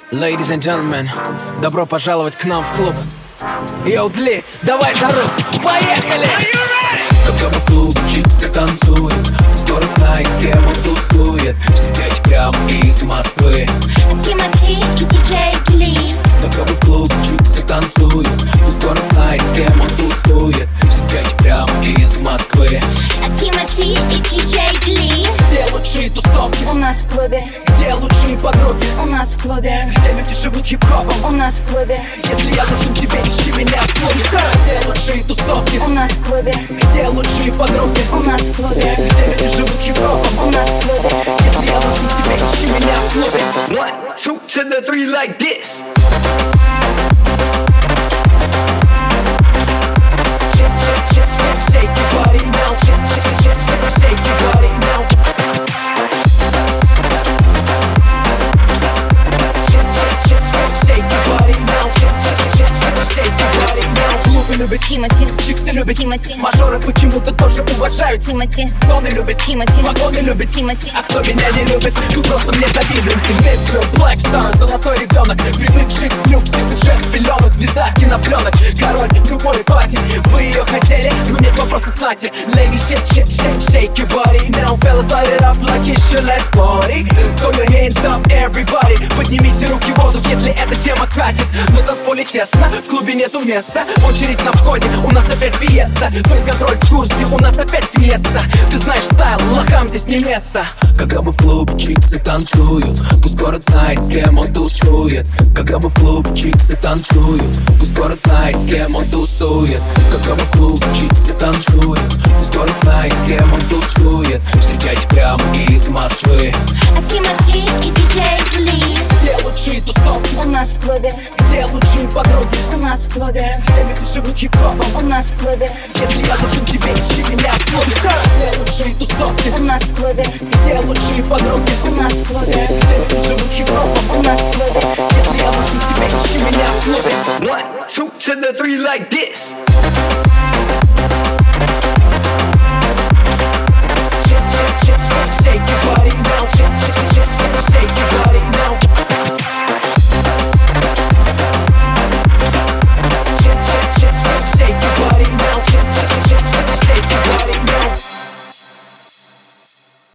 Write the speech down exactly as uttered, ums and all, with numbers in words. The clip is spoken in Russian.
Ladies and gentlemen, добро пожаловать к нам в клуб. Йоу, Дли, давай жару, поехали! Когда мы в клубе, чиксы танцуют, скоро знает, с кем он тусует. Встречайте прямо из Москвы Тимати и диджей Дли. Когда мы в клубе, чиксы танцуют, скоро знает, с кем он тусует. Встречайте прямо из Москвы Тимати и диджей Дли. Где лучшие тусовки? У нас в клубе. Где лучшие подруги? У нас в клубе. Где люди живут хип-хопом? У нас в клубе. Если я нужен тебе, ищи меня в клубе. Где лучшие тусовки? У нас в клубе. Где лучшие подруги? У нас в клубе. Где люди живут хип-хопом? У нас в клубе. Если я нужен тебе, ищи меня в клубе. One, two to the three like this. Shake, shake, shake, shake, shake your body now. Shake, shake, shake, shake, shake your body now. Shake, shake, shake, shake, shake your body now. Shake, shake, shake, shake, shake your body now. Клубы любят Тимати. чиксы любят Тимати. Мажоры почему-то тоже уважают Тимати. Зоны любят Тимати. Вагоны любят Тимати. А кто меня не любит, тут просто мне завидуете. мистер Блэкстар, золотой ребенок, привык жить в люксе, уже с пеленок. Звезда кинопленок, король любой пати. Вы ее хотели, но нет вопросов, знайте. Ladies, shake, shake, shake, shake your body. Now fellas, light it up like it's your last party. Throw your hands up, everybody. Поднимите руки в воздух, если эта тема катит. На танцполе тесно, в клубе нету места. Очередь на входе, у нас опять фиеста. Фейс-контроль в курсе, у нас опять фиеста. Ты знаешь стайл, лохам здесь не место. Когда мы в клубе, чиксы танцуют, пусть город знает, с кем он тусует. Когда мы в клубе, чиксы танцуют, пусть город знает, с кем он тусует. Когда мы в клубе, чиксы танцуют, пусть город знает, с кем он тусует. Встречайте прямо из Москвы. Тимати и диджей Дли. Где лучшие тусовки? У нас в клубе. Где лучшие подруги? У нас в клубе. Где люди живут хип-хопом? У нас в клубе. Если я нужен тебе, ищи меня в клубе. Где лучшие тусовки? У нас в клубе. Где лучшие подруги? У нас в клубе. Где люди живут хип-хопом? У нас в клубе. Если я нужен тебе, ищи меня в клубе. One, two to the three like this.